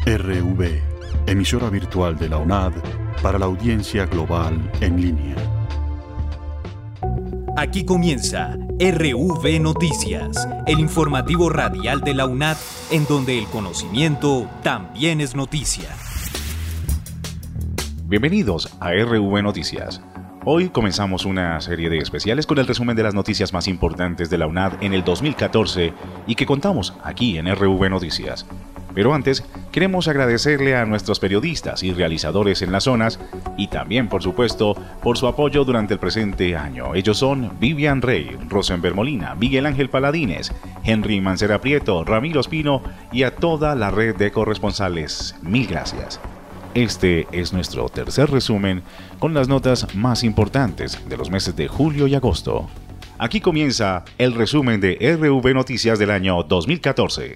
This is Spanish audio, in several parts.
RV, emisora virtual de la UNAD para la audiencia global en línea. Aquí comienza RV Noticias, el informativo radial de la UNAD, en donde el conocimiento también es noticia. Bienvenidos a RV Noticias. Hoy comenzamos una serie de especiales con el resumen de las noticias más importantes de la UNAD en el 2014 y que contamos aquí en RV Noticias. Pero antes, queremos agradecerle a nuestros periodistas y realizadores en las zonas y también, por supuesto, por su apoyo durante el presente año. Ellos son Vivian Rey, Rosenberg Molina, Miguel Ángel Paladines, Henry Mancera Prieto, Ramiro Espino y a toda la red de corresponsales. Mil gracias. Este es nuestro tercer resumen con las notas más importantes de los meses de julio y agosto. Aquí comienza el resumen de RV Noticias del año 2014.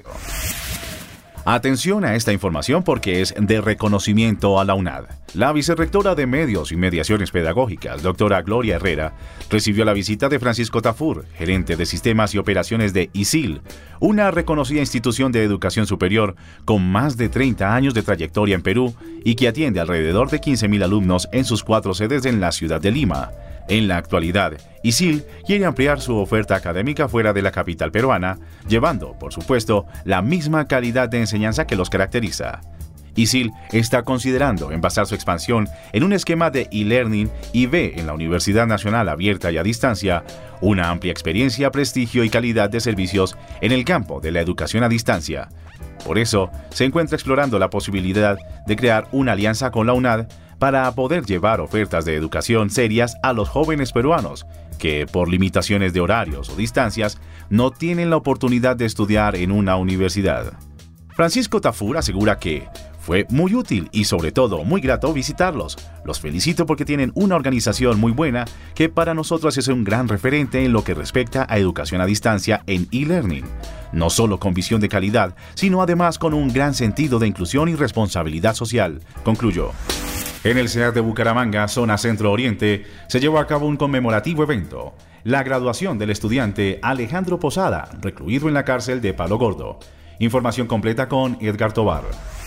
Atención a esta información porque es de reconocimiento a la UNAD. La vicerrectora de Medios y Mediaciones Pedagógicas, doctora Gloria Herrera, recibió la visita de Francisco Tafur, gerente de Sistemas y Operaciones de ISIL, una reconocida institución de educación superior con más de 30 años de trayectoria en Perú y que atiende alrededor de 15.000 alumnos en sus 4 sedes en la ciudad de Lima. En la actualidad, ISIL quiere ampliar su oferta académica fuera de la capital peruana, llevando, por supuesto, la misma calidad de enseñanza que los caracteriza. ISIL está considerando envasar su expansión en un esquema de e-learning y ve en la Universidad Nacional Abierta y a Distancia una amplia experiencia, prestigio y calidad de servicios en el campo de la educación a distancia. Por eso, se encuentra explorando la posibilidad de crear una alianza con la UNAD para poder llevar ofertas de educación serias a los jóvenes peruanos que, por limitaciones de horarios o distancias, no tienen la oportunidad de estudiar en una universidad. Francisco Tafur asegura que fue muy útil y sobre todo muy grato visitarlos. Los felicito porque tienen una organización muy buena que para nosotros es un gran referente en lo que respecta a educación a distancia en e-learning. No solo con visión de calidad, sino además con un gran sentido de inclusión y responsabilidad social, concluyó. En el CEAD de Bucaramanga, zona centro-oriente, se llevó a cabo un conmemorativo evento, la graduación del estudiante Alejandro Posada, recluido en la cárcel de Palo Gordo. Información completa con Edgar Tobar.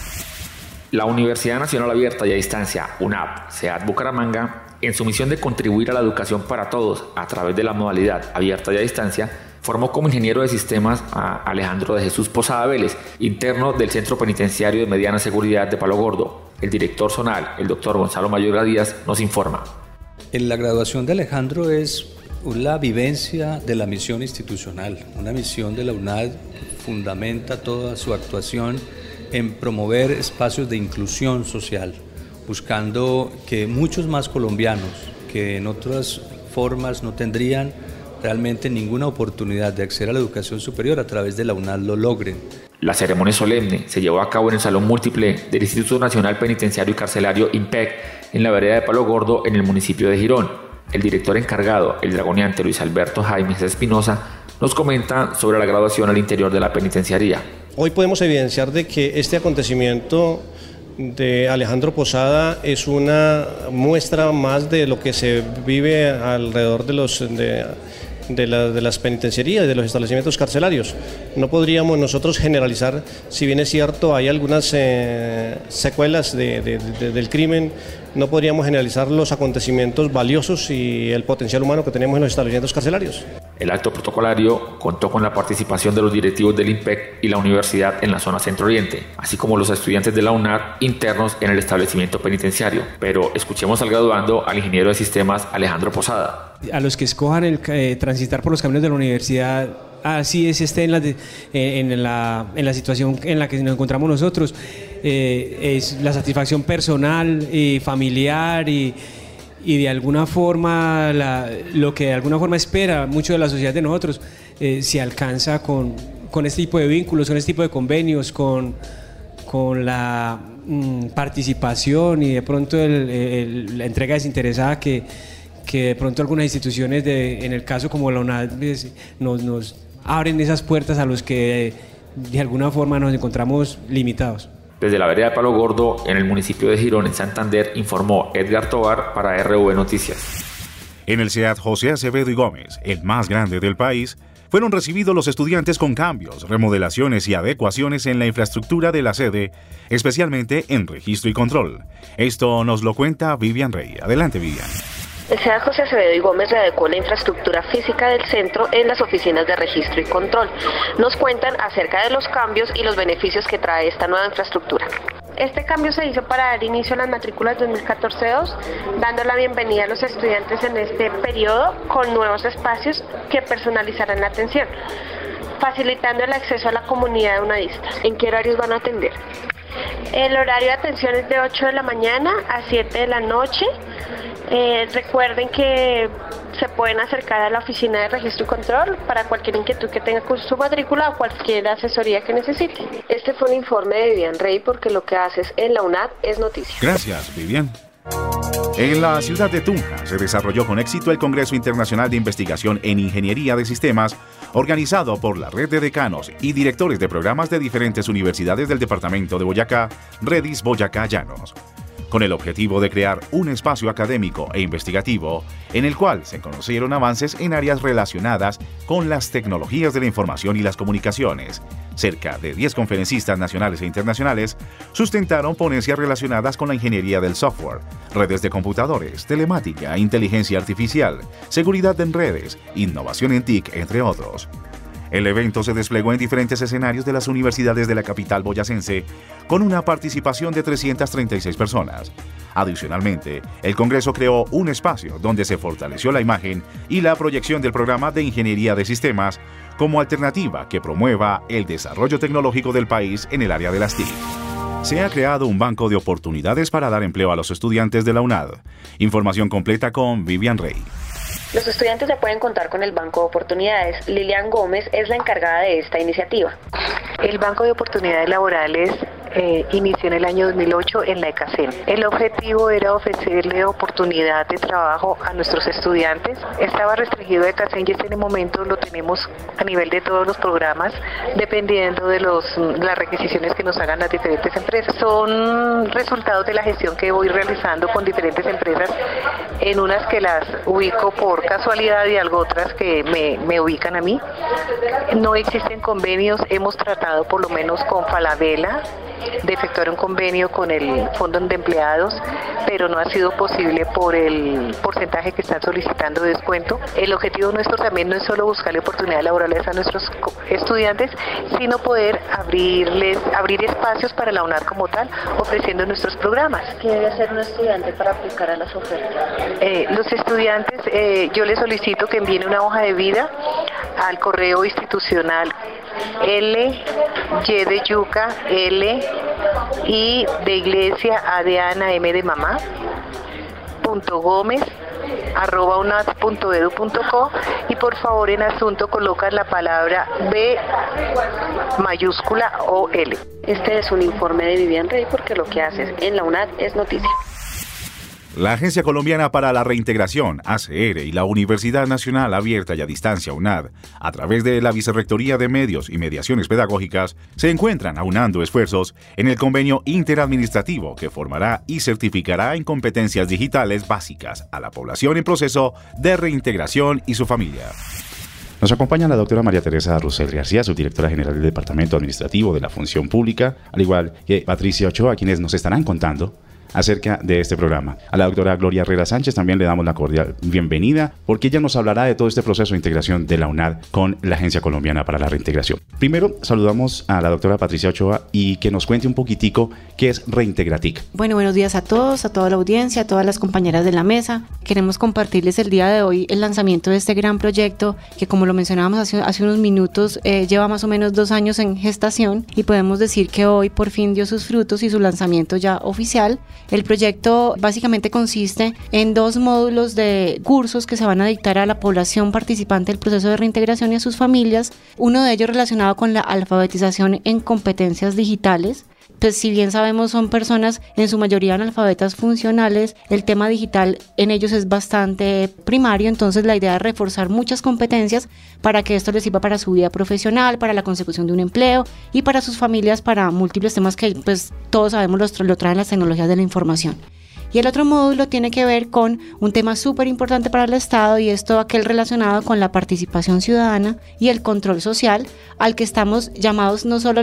La Universidad Nacional Abierta y a Distancia, UNAP, CEAD Bucaramanga, en su misión de contribuir a la educación para todos a través de la modalidad abierta y a distancia, formó como ingeniero de sistemas a Alejandro de Jesús Posada Vélez, interno del Centro Penitenciario de Mediana Seguridad de Palo Gordo. El director zonal, el doctor Gonzalo Mayorga Díaz, nos informa. La graduación de Alejandro es la vivencia de la misión institucional. Una misión de la UNAD fundamenta toda su actuación en promover espacios de inclusión social, buscando que muchos más colombianos que en otras formas no tendrían realmente ninguna oportunidad de acceder a la educación superior a través de la UNAD lo logren. La ceremonia solemne se llevó a cabo en el Salón Múltiple del Instituto Nacional Penitenciario y Carcelario IMPEC en la vereda de Palo Gordo en el municipio de Girón. El director encargado, el dragoneante Luis Alberto Jaime Espinosa, nos comenta sobre la graduación al interior de la penitenciaría. Hoy podemos evidenciar de que este acontecimiento de Alejandro Posada es una muestra más de lo que se vive alrededor de las penitenciarías, de los establecimientos carcelarios. No podríamos nosotros generalizar, si bien es cierto hay algunas secuelas del crimen, no podríamos generalizar los acontecimientos valiosos y el potencial humano que tenemos en los establecimientos carcelarios. El acto protocolario contó con la participación de los directivos del IMPEC y la universidad en la zona centro-oriente, así como los estudiantes de la UNAD internos en el establecimiento penitenciario. Pero escuchemos al graduando, al ingeniero de sistemas Alejandro Posada. A los que escojan transitar por los caminos de la universidad, así es en la situación en la que nos encontramos nosotros, es la satisfacción personal y familiar y de alguna forma lo que de alguna forma espera mucho de la sociedad de nosotros se alcanza con este tipo de vínculos, con este tipo de convenios, con la participación y de pronto la entrega desinteresada que de pronto algunas instituciones, en el caso como la UNAD, nos abren esas puertas a los que de alguna forma nos encontramos limitados. Desde la vereda de Palo Gordo, en el municipio de Girón, en Santander, informó Edgar Tobar para RV Noticias. En el CEAD José Acevedo y Gómez, el más grande del país, fueron recibidos los estudiantes con cambios, remodelaciones y adecuaciones en la infraestructura de la sede, especialmente en registro y control. Esto nos lo cuenta Vivian Rey. Adelante, Vivian. El SEAD José Acevedo y Gómez readecuó la infraestructura física del centro en las oficinas de registro y control. Nos cuentan acerca de los cambios y los beneficios que trae esta nueva infraestructura. Este cambio se hizo para dar inicio a las matrículas 2014-2, dando la bienvenida a los estudiantes en este periodo con nuevos espacios que personalizarán la atención, facilitando el acceso a la comunidad unadistas. ¿En qué horarios van a atender? El horario de atención es de 8 de la mañana a 7 de la noche. Recuerden que se pueden acercar a la oficina de registro y control para cualquier inquietud que tenga con su matrícula o cualquier asesoría que necesite. Este fue un informe de Vivian Rey, porque lo que haces en la UNAD es noticia. Gracias, Vivian. En la ciudad de Tunja se desarrolló con éxito el Congreso Internacional de Investigación en Ingeniería de Sistemas, organizado por la Red de Decanos y Directores de Programas de diferentes universidades del departamento de Boyacá, Redis Boyacá Llanos, con el objetivo de crear un espacio académico e investigativo en el cual se conocieron avances en áreas relacionadas con las tecnologías de la información y las comunicaciones. Cerca de 10 conferencistas nacionales e internacionales sustentaron ponencias relacionadas con la ingeniería del software, redes de computadores, telemática, inteligencia artificial, seguridad en redes, innovación en TIC, entre otros. El evento se desplegó en diferentes escenarios de las universidades de la capital boyacense, con una participación de 336 personas. Adicionalmente, el Congreso creó un espacio donde se fortaleció la imagen y la proyección del programa de Ingeniería de Sistemas como alternativa que promueva el desarrollo tecnológico del país en el área de las TIC. Se ha creado un banco de oportunidades para dar empleo a los estudiantes de la UNAD. Información completa con Vivian Rey. Los estudiantes ya pueden contar con el Banco de Oportunidades. Lilian Gómez es la encargada de esta iniciativa. El Banco de Oportunidades Laborales inició en el año 2008 en la ECACEN. El objetivo era ofrecerle oportunidad de trabajo a nuestros estudiantes. Estaba restringido a ECACEN y en este momento lo tenemos a nivel de todos los programas, dependiendo de las requisiciones que nos hagan las diferentes empresas. Son resultados de la gestión que voy realizando con diferentes empresas, en unas que las ubico por casualidad y algo otras que me ubican a mí. No existen convenios, hemos tratado por lo menos con Falabella de efectuar un convenio con el Fondo de Empleados, pero no ha sido posible por el porcentaje que están solicitando de descuento. El objetivo nuestro también no es solo buscarle oportunidades laborales a nuestros estudiantes, sino poder abrir espacios para la UNAD como tal, ofreciendo nuestros programas. ¿Qué debe hacer un estudiante para aplicar a las ofertas? Los estudiantes, yo les solicito que envíen una hoja de vida al correo institucional L, Y de yuca, L, I de iglesia, A de Ana, M de mamá, .gómez@unad.edu.co, y por favor en asunto colocan la palabra B mayúscula o L. Este es un informe de Vivian Rey, porque lo que haces en la UNAD es noticia. La Agencia Colombiana para la Reintegración, ACR, y la Universidad Nacional Abierta y a Distancia, UNAD, a través de la Vicerrectoría de Medios y Mediaciones Pedagógicas, se encuentran aunando esfuerzos en el convenio interadministrativo que formará y certificará en competencias digitales básicas a la población en proceso de reintegración y su familia. Nos acompaña la doctora María Teresa Russell García, subdirectora general del Departamento Administrativo de la Función Pública, al igual que Patricia Ochoa, quienes nos estarán contando acerca de este programa. A la doctora Gloria Herrera Sánchez también le damos la cordial bienvenida, porque ella nos hablará de todo este proceso de integración de la UNAD con la Agencia Colombiana para la Reintegración. Primero, saludamos a la doctora Patricia Ochoa y que nos cuente un poquitico qué es Reintegratic. Bueno, buenos días a todos, a toda la audiencia, a todas las compañeras de la mesa. Queremos compartirles el día de hoy el lanzamiento de este gran proyecto que, como lo mencionábamos hace unos minutos, lleva más o menos 2 años en gestación, y podemos decir que hoy por fin dio sus frutos y su lanzamiento ya oficial. El proyecto básicamente consiste en 2 módulos de cursos que se van a dictar a la población participante del proceso de reintegración y a sus familias. Uno de ellos relacionado con la alfabetización en competencias digitales. Pues si bien sabemos son personas en su mayoría analfabetas funcionales, el tema digital en ellos es bastante primario, entonces la idea es reforzar muchas competencias para que esto les sirva para su vida profesional, para la consecución de un empleo y para sus familias, para múltiples temas que pues todos sabemos lo traen las tecnologías de la información. Y el otro módulo tiene que ver con un tema súper importante para el Estado, y es todo aquel relacionado con la participación ciudadana y el control social, al que estamos llamados no solo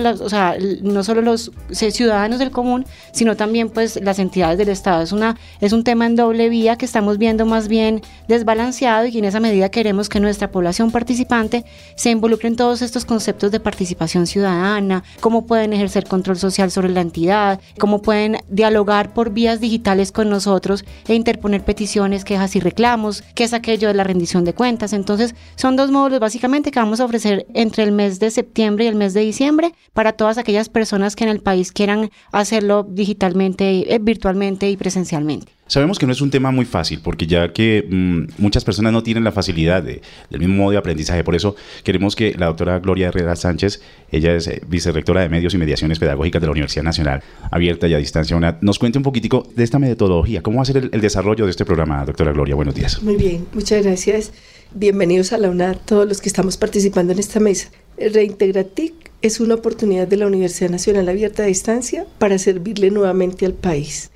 los ciudadanos del común, sino también pues las entidades del Estado. Es un tema en doble vía que estamos viendo más bien desbalanceado, y en esa medida queremos que nuestra población participante se involucre en todos estos conceptos de participación ciudadana, cómo pueden ejercer control social sobre la entidad, cómo pueden dialogar por vías digitales con nosotros e interponer peticiones, quejas y reclamos, que es aquello de la rendición de cuentas. Entonces son 2 módulos básicamente que vamos a ofrecer entre el mes de septiembre y el mes de diciembre para todas aquellas personas que en el país quieran hacerlo digitalmente, virtualmente y presencialmente. Sabemos que no es un tema muy fácil, porque ya que muchas personas no tienen la facilidad del mismo modo de aprendizaje. Por eso queremos que la doctora Gloria Herrera Sánchez, ella es vicerrectora de Medios y Mediaciones Pedagógicas de la Universidad Nacional Abierta y a Distancia UNAD, nos cuente un poquitico de esta metodología. ¿Cómo va a ser el desarrollo de este programa, doctora Gloria? Buenos días. Muy bien, muchas gracias. Bienvenidos a la UNAD, todos los que estamos participando en esta mesa. Reintegratic es una oportunidad de la Universidad Nacional Abierta a Distancia para servirle nuevamente al país.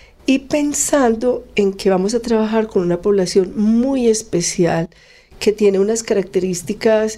Y pensando en que vamos a trabajar con una población muy especial, que tiene unas características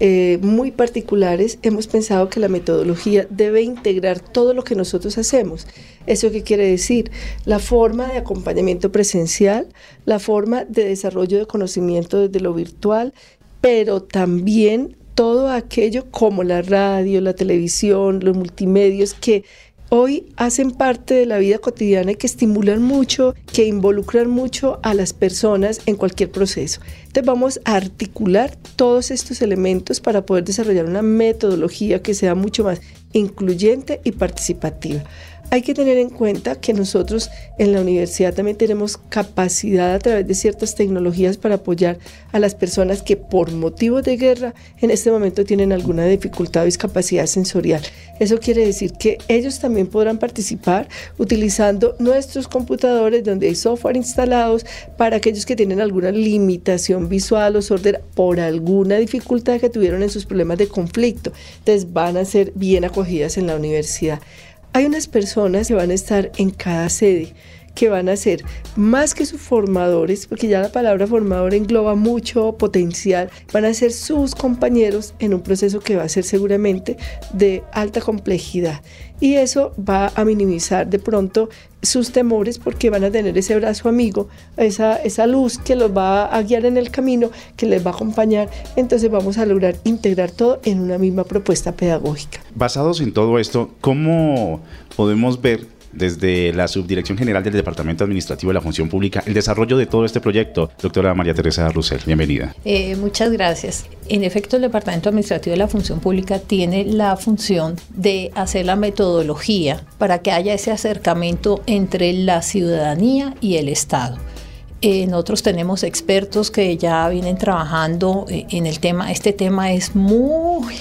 muy particulares, hemos pensado que la metodología debe integrar todo lo que nosotros hacemos. ¿Eso qué quiere decir? La forma de acompañamiento presencial, la forma de desarrollo de conocimiento desde lo virtual, pero también todo aquello como la radio, la televisión, los multimedios que hoy hacen parte de la vida cotidiana y que estimulan mucho, que involucran mucho a las personas en cualquier proceso. Entonces vamos a articular todos estos elementos para poder desarrollar una metodología que sea mucho más incluyente y participativa. Hay que tener en cuenta que nosotros en la universidad también tenemos capacidad a través de ciertas tecnologías para apoyar a las personas que por motivos de guerra en este momento tienen alguna dificultad o discapacidad sensorial. Eso quiere decir que ellos también podrán participar utilizando nuestros computadores donde hay software instalados para aquellos que tienen alguna limitación visual o sordera por alguna dificultad que tuvieron en sus problemas de conflicto. Entonces van a ser bien acogidas en la universidad. Hay unas personas que van a estar en cada sede, que van a ser más que sus formadores, porque ya la palabra formador engloba mucho potencial, van a ser sus compañeros en un proceso que va a ser seguramente de alta complejidad. Y eso va a minimizar de pronto sus temores, porque van a tener ese brazo amigo, esa luz que los va a guiar en el camino, que les va a acompañar. Entonces vamos a lograr integrar todo en una misma propuesta pedagógica. Basados en todo esto, ¿cómo podemos ver desde la Subdirección General del Departamento Administrativo de la Función Pública el desarrollo de todo este proyecto? Doctora María Teresa Russell, bienvenida. Muchas gracias. En efecto, el Departamento Administrativo de la Función Pública tiene la función de hacer la metodología para que haya ese acercamiento entre la ciudadanía y el Estado. Nosotros tenemos expertos que ya vienen trabajando en el tema. Este tema es muy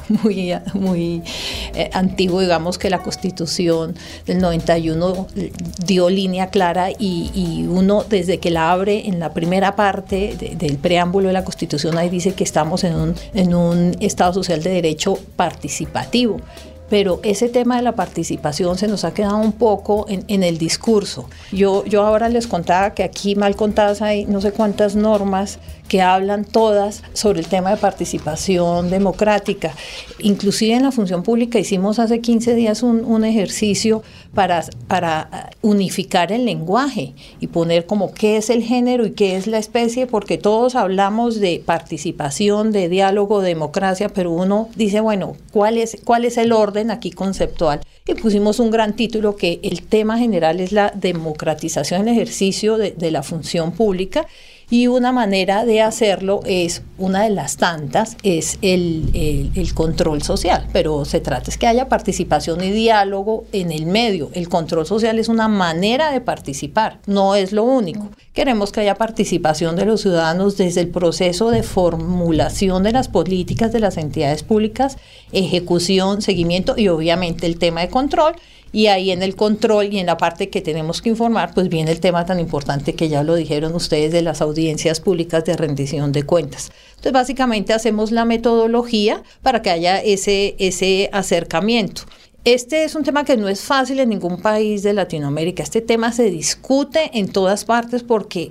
antiguo, digamos que la Constitución del 91 dio línea clara y uno desde que la abre en la primera parte del preámbulo de la Constitución, ahí dice que estamos en un Estado social de derecho participativo. Pero ese tema de la participación se nos ha quedado un poco en el discurso. Yo ahora les contaba que aquí mal contadas hay no sé cuántas normas que hablan todas sobre el tema de participación democrática. Inclusive en la función pública hicimos hace 15 días un ejercicio para unificar el lenguaje y poner como qué es el género y qué es la especie, porque todos hablamos de participación, de diálogo, de democracia, pero uno dice, bueno, ¿cuál es el orden aquí conceptual? Y pusimos un gran título que el tema general es la democratización del ejercicio de la función pública. Y una manera de hacerlo es, una de las tantas, es el control social, pero se trata es que haya participación y diálogo en el medio. El control social es una manera de participar, no es lo único. Queremos que haya participación de los ciudadanos desde el proceso de formulación de las políticas de las entidades públicas, ejecución, seguimiento y obviamente el tema de control. Y ahí en el control y en la parte que tenemos que informar, pues viene el tema tan importante que ya lo dijeron ustedes de las audiencias públicas de rendición de cuentas. Entonces, básicamente hacemos la metodología para que haya ese acercamiento. Este es un tema que no es fácil en ningún país de Latinoamérica. Este tema se discute en todas partes porque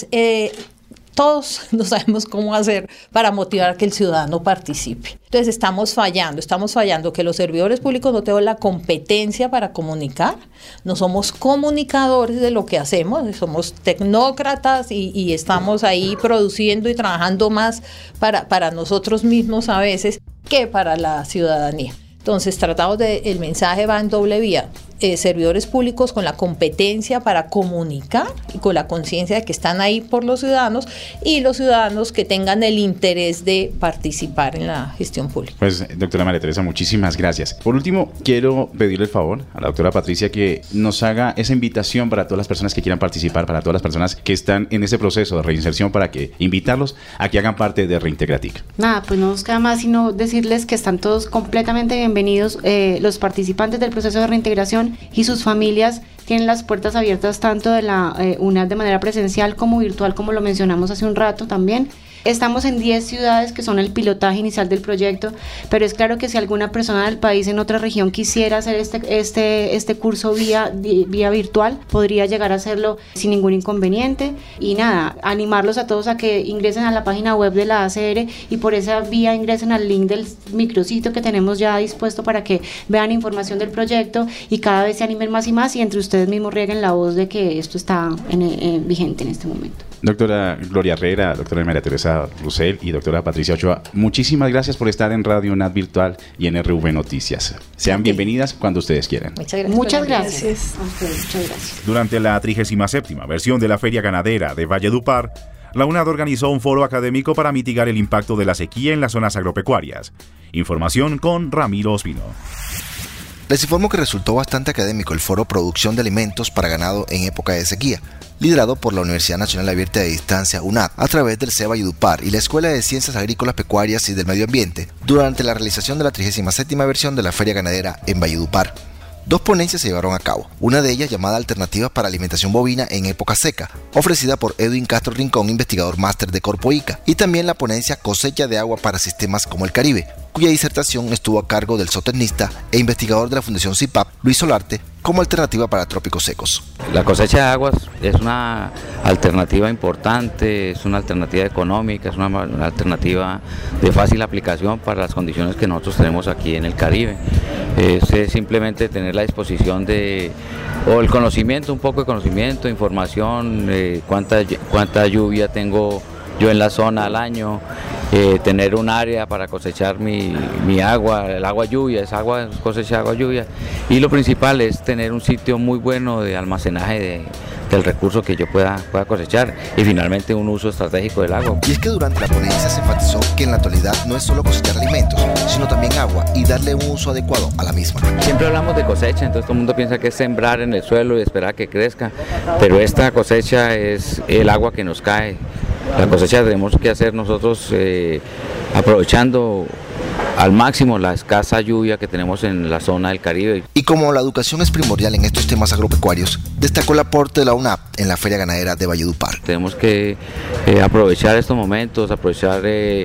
todos no sabemos cómo hacer para motivar a que el ciudadano participe. Entonces estamos fallando que los servidores públicos no tengan la competencia para comunicar, no somos comunicadores de lo que hacemos, somos tecnócratas y estamos ahí produciendo y trabajando más para nosotros mismos a veces que para la ciudadanía. Entonces el mensaje va en doble vía. Servidores públicos con la competencia para comunicar y con la conciencia de que están ahí por los ciudadanos y los ciudadanos que tengan el interés de participar en la gestión pública. Pues, doctora María Teresa, muchísimas gracias. Por último, quiero pedirle el favor a la doctora Patricia que nos haga esa invitación para todas las personas que quieran participar, para todas las personas que están en ese proceso de reinserción, para que invitarlos a que hagan parte de Reintegratic. Nada, pues no nos queda más sino decirles que están todos completamente bienvenidos, los participantes del proceso de reintegración y sus familias tienen las puertas abiertas tanto de la UNAD de manera presencial como virtual, como lo mencionamos hace un rato también. Estamos en 10 ciudades que son el pilotaje inicial del proyecto, pero es claro que si alguna persona del país en otra región quisiera hacer este curso vía virtual, podría llegar a hacerlo sin ningún inconveniente. Y nada, animarlos a todos a que ingresen a la página web de la ACR y por esa vía ingresen al link del micrositio que tenemos ya dispuesto para que vean información del proyecto y cada vez se animen más y más y entre ustedes mismos rieguen la voz de que esto está vigente en este momento. Doctora Gloria Herrera, doctora María Teresa Russell y doctora Patricia Ochoa, muchísimas gracias por estar en Radio UNAD Virtual y en RV Noticias. Sean bienvenidas cuando ustedes quieran. Muchas gracias. A ustedes, muchas gracias. Durante la 37ª versión de la Feria Ganadera de Valledupar, la UNAD organizó un foro académico para mitigar el impacto de la sequía en las zonas agropecuarias. Información con Ramiro Ospino. Les informo que resultó bastante académico el foro Producción de Alimentos para Ganado en época de sequía, liderado por la Universidad Nacional Abierta de Distancia UNAD a través del CEA Valledupar y la Escuela de Ciencias Agrícolas, Pecuarias y del Medio Ambiente durante la realización de la 37ª versión de la Feria Ganadera en Valledupar. 2 ponencias se llevaron a cabo, una de ellas llamada Alternativas para Alimentación Bovina en Época Seca, ofrecida por Edwin Castro Rincón, investigador máster de Corpo ICA, y también la ponencia Cosecha de Agua para Sistemas como el Caribe, cuya disertación estuvo a cargo del zootecnista e investigador de la Fundación CIPAP, Luis Solarte, como alternativa para trópicos secos. La cosecha de aguas es una alternativa importante, es una alternativa económica, es una alternativa de fácil aplicación para las condiciones que nosotros tenemos aquí en el Caribe. Es simplemente tener la disposición o el conocimiento, un poco de conocimiento, información, cuánta lluvia tengo yo en la zona al año, tener un área para cosechar mi agua, el agua lluvia, es agua, cosecha de agua lluvia, y lo principal es tener un sitio muy bueno de almacenaje del recurso que yo pueda cosechar y finalmente un uso estratégico del agua. Y es que durante la ponencia se enfatizó que en la actualidad no es solo cosechar alimentos, sino también agua y darle un uso adecuado a la misma. Siempre hablamos de cosecha, entonces todo el mundo piensa que es sembrar en el suelo y esperar a que crezca, pero esta cosecha es el agua que nos cae. La cosecha tenemos que hacer nosotros aprovechando al máximo la escasa lluvia que tenemos en la zona del Caribe. Y como la educación es primordial en estos temas agropecuarios, destacó el aporte de la UNAP en la Feria Ganadera de Valledupar. Tenemos que aprovechar estos momentos, aprovechar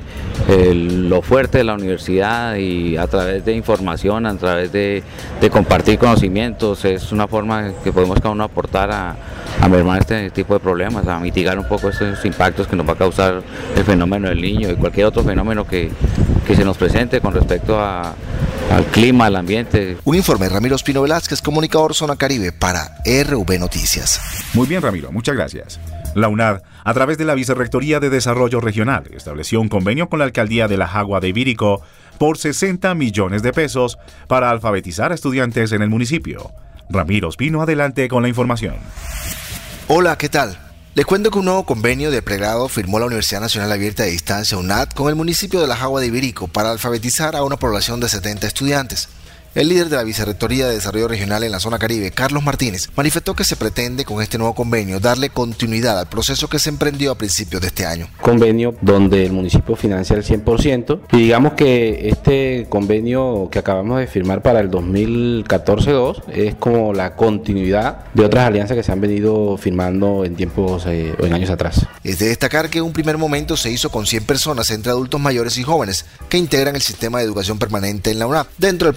lo fuerte de la universidad y a través de información, a través de compartir conocimientos, es una forma que podemos cada uno aportar a mermar este tipo de problemas, a mitigar un poco estos impactos que nos va a causar el fenómeno del Niño y cualquier otro fenómeno que se nos presente con respecto al clima, al ambiente. Un informe de Ramiro Ospino Velázquez, comunicador Zona Caribe para RV Noticias. Muy bien, Ramiro, muchas gracias. La UNAD, a través de la Vicerrectoría de Desarrollo Regional, estableció un convenio con la Alcaldía de La Jagua de Ibirico por 60 millones de pesos para alfabetizar a estudiantes en el municipio. Ramiro Ospino, adelante con la información. Hola, ¿qué tal? Les cuento que un nuevo convenio de pregrado firmó la Universidad Nacional Abierta de Distancia UNAD con el municipio de La Jagua de Ibirico para alfabetizar a una población de 70 estudiantes. El líder de la Vicerrectoría de Desarrollo Regional en la Zona Caribe, Carlos Martínez, manifestó que se pretende con este nuevo convenio darle continuidad al proceso que se emprendió a principios de este año. Convenio donde el municipio financia el 100% y digamos que este convenio que acabamos de firmar para el 2014-2 es como la continuidad de otras alianzas que se han venido firmando en tiempos o en años atrás. Es de destacar que en un primer momento se hizo con 100 personas entre adultos mayores y jóvenes que integran el sistema de educación permanente en la UNAP dentro del programa de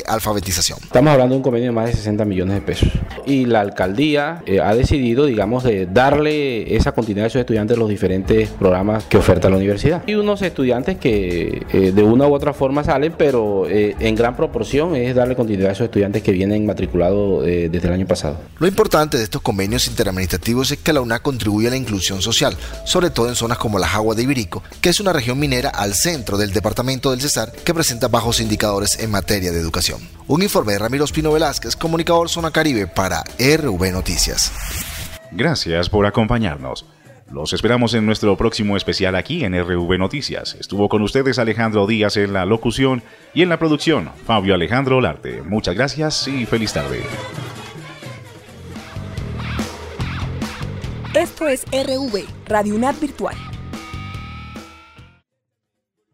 de alfabetización. Estamos hablando de un convenio de más de 60 millones de pesos. Y la alcaldía ha decidido, digamos, de darle esa continuidad a esos estudiantes de los diferentes programas que oferta la universidad. Y unos estudiantes que de una u otra forma salen, pero en gran proporción es darle continuidad a esos estudiantes que vienen matriculados desde el año pasado. Lo importante de estos convenios interadministrativos es que la UNAD contribuye a la inclusión social, sobre todo en zonas como la Jagua de Ibirico, que es una región minera al centro del departamento del Cesar que presenta bajos indicadores en materia de educación. Un informe de Ramiro Espino Velázquez, comunicador Zona Caribe para RV Noticias. Gracias por acompañarnos. Los esperamos en nuestro próximo especial aquí en RV Noticias. Estuvo con ustedes Alejandro Díaz en la locución y en la producción Fabio Alejandro Olarte. Muchas gracias y feliz tarde. Esto es RV, Radio UNAD Virtual.